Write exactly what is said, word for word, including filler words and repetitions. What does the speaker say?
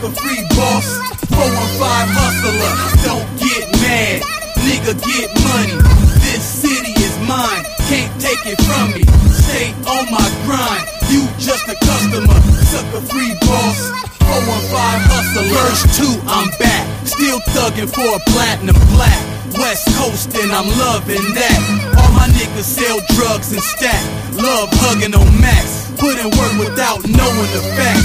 sucker free boss, four one five hustler. Don't get mad, nigga, get money. This city is mine, can't take it from me. Stay on my grind, you just a customer. Sucker free boss, four one five hustler. Verse two, I'm back, still thugging for a platinum black. West Coast and I'm loving that. All my niggas sell drugs and stack. Love hugging on Max, put in work without knowing the facts.